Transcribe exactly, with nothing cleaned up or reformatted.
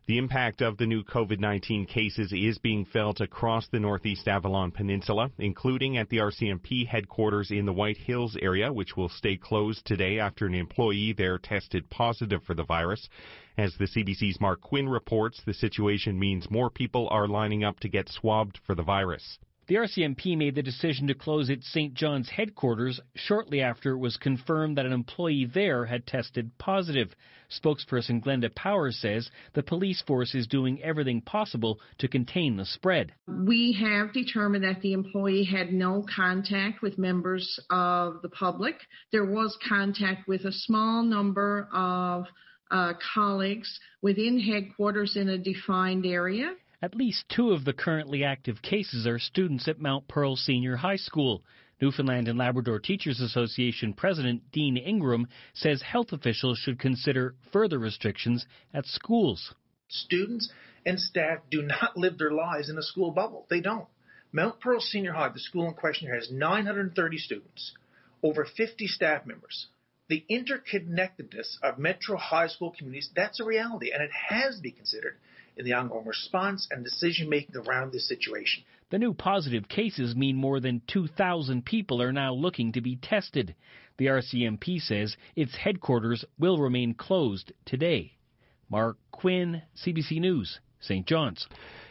The impact of the new COVID nineteen cases is being felt across the Northeast Avalon Peninsula, including at the R C M P headquarters in the White Hills area, which will stay closed today after an employee there tested positive for the virus. As the C B C's Mark Quinn reports, the situation means more people are lining up to get swabbed for the virus. The R C M P made the decision to close its Saint John's headquarters shortly after it was confirmed that an employee there had tested positive. Spokesperson Glenda Power says the police force is doing everything possible to contain the spread. We have determined that the employee had no contact with members of the public. There was contact with a small number of uh, colleagues within headquarters in a defined area. At least two of the currently active cases are students at Mount Pearl Senior High School. Newfoundland and Labrador Teachers Association President Dean Ingram says health officials should consider further restrictions at schools. Students and staff do not live their lives in a school bubble. They don't. Mount Pearl Senior High, the school in question here, has nine hundred thirty students, over fifty staff members. The interconnectedness of metro high school communities, that's a reality, and it has to be considered in the ongoing response and decision-making around this situation. The new positive cases mean more than two thousand people are now looking to be tested. The R C M P says its headquarters will remain closed today. Mark Quinn, C B C News, Saint John's.